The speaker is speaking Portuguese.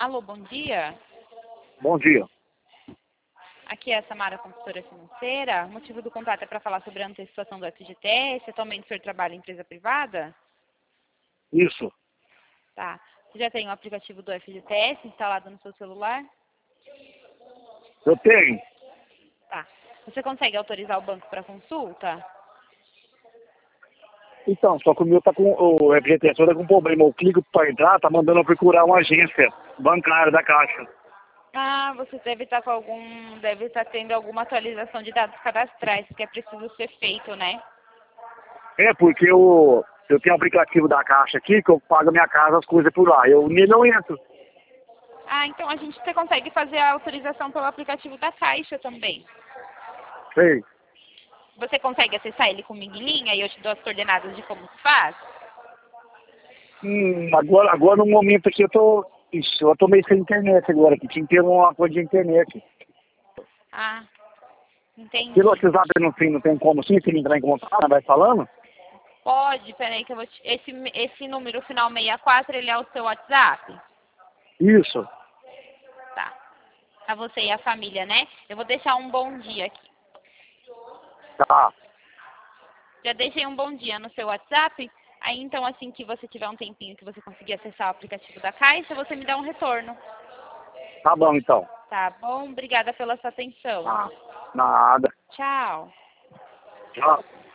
Alô, bom dia. Bom dia. Aqui é a Samara, consultora financeira. O motivo do contato é para falar sobre a antecipação do FGTS. Atualmente o senhor trabalha em empresa privada? Isso. Tá. Você já tem o aplicativo do FGTS instalado no seu celular? Eu tenho. Tá. Você consegue autorizar o banco para consulta? Então, só que o meu tá com. O FGTS tá com problema. Eu clico para entrar, tá mandando eu procurar uma agência bancária da Caixa. Ah, você deve estar tendo alguma atualização de dados cadastrais, que é preciso ser feito, né? É, porque eu tenho um aplicativo da Caixa aqui que eu pago a minha casa, as coisas por lá. Eu nele não entro. Ah, então você consegue fazer a autorização pelo aplicativo da Caixa também. Sei. Você consegue acessar ele comigo em linha e eu te dou as coordenadas de como se faz? Agora no momento aqui eu tô. Ixi, eu tô meio sem internet agora, que tinha que ter uma coisa de internet. Ah, entendi. Pelo WhatsApp não tem como sim, se ele entrar em contato, vai falando? Pode, peraí que eu vou te... Esse número final 64, ele é o seu WhatsApp? Isso. Tá. Pra você e a família, né? Eu vou deixar um bom dia aqui. Tá. Já deixei um bom dia no seu WhatsApp. Aí, então, assim que você tiver um tempinho que você conseguir acessar o aplicativo da Caixa, você me dá um retorno. Tá bom então. Tá bom? Obrigada pela sua atenção. Ah, nada. Tchau. Tchau.